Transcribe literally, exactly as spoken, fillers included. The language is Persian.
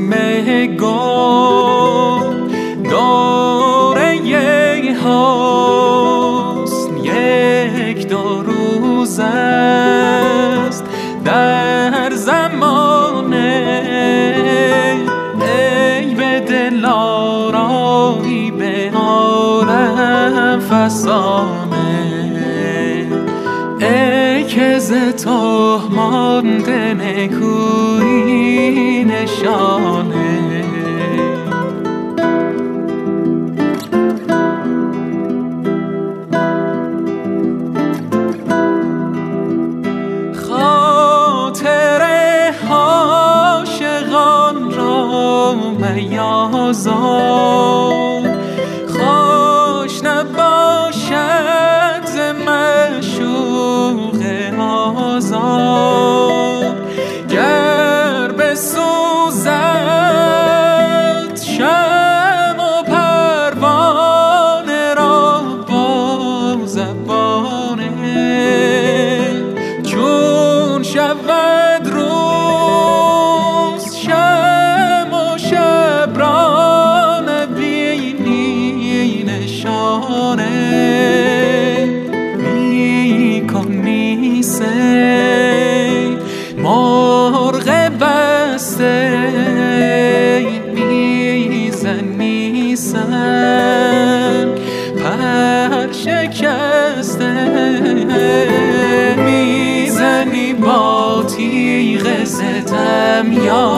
سیم گل داره حسن یک دو روز است در زمانه. ای به دل آرایی به عالم فسانه، ای که ز تو مانده نکویی نشانه. خاطر عاشقان را میازار، خوش نباشد ز معشوق آزار. گر بسوزد شمع و پروانه را با زبانه، چون شود روز شمع و شب را نبینی نشانه. میکنی سی مرغ بسته، میزنی سر پر شکسته، میزنی با تیغ ستم یا